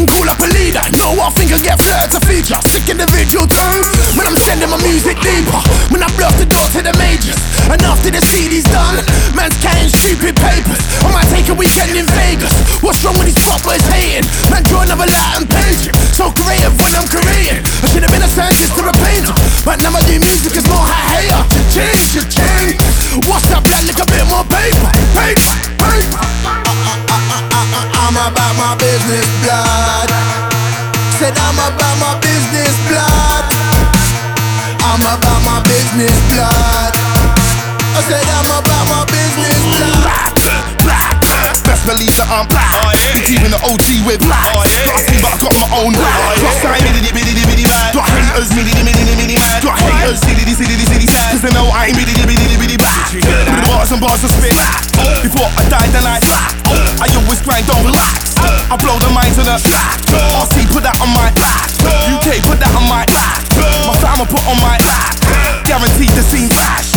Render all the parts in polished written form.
can call up a leader. No, I think I get flirt to feature. Sick individual too. When I'm sending my music deeper. When I blow the door to the majors. And after the CD's done, man's carrying stupid papers. I might take a weekend in Vegas. What's wrong with these pop boys hating? Man, draw another Latin page. So creative when I'm creating. I should have been a scientist or a painter, but now I do music is more high hater. Cha-ching. What's up, blood? Look a bit more paper. I'm about my business, blood. Said I'm about my business, blood. I'm about my business, blood. I said I'm about my business, blood. Best believe that I'm black. It's even the OG with black. Classy, but I got my own black. Plus I bitty man. Got haters, mini man. Got haters, city sad. Cause they know I ain't bitty black. With the bars and bars to spit. Before I die then I I always grind, don't relax. I blow the mind to the RC, put that on my UK, put that on my my fam, I put on my guaranteed to see flash.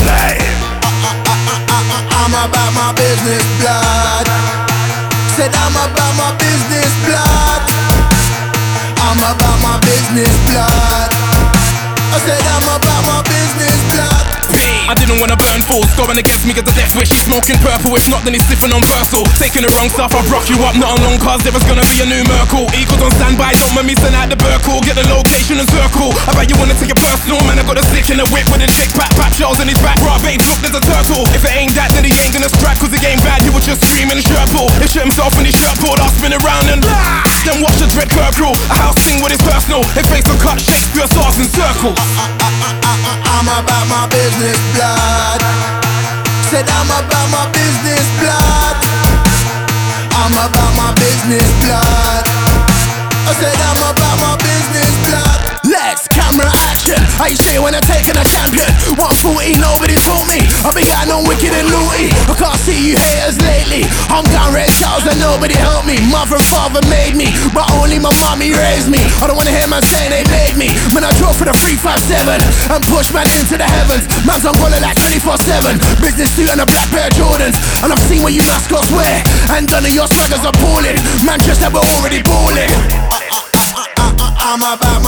I'm about my business, blood. Said I'm about my business, blood. I'm about my business, blood. I said I'm about my business, blood. I didn't wanna burn fools, going against me cause the death wish. She's smoking purple, if not then he's sniffing on versal. Taking the wrong stuff, I'll rock you up, not on long cars, there was gonna be a new Merkle. Eagles on standby, don't make me send out the Burkle. Get the location and circle, I bet you wanna take it personal. Man, I got a stick in a whip with a chick pat shells in his back. Raw babes, look there's a turtle. If it ain't that then he ain't gonna scrap, cause he ain't bad, he was just screaming shirt pull. He shit himself in his shirt pulled, I'll spin around and then watch the dread curb crawl. A house thing with his personal, his face will cut Shakespeare stars in circles. I'm about my business, blood. Said I'm about my business, blood. I'm about my business, blood. I said I'm about my business, blood. Let's camera action. I say when I'm taking a champion. 140, nobody told me. I be getting on wicked and looty. I can't see you haters lately. I'm down Red Charles and nobody helped me. Mother and father made me, but only my mommy raised me. I don't wanna hear man saying they made me. Man, I draw for the 357 and push man into the heavens. Man's on roller like 24/7. Business suit and a black pair of Jordans. And I've seen what you mascots wear. And none of your swaggers appalling. Man, just that we're already balling. I'm about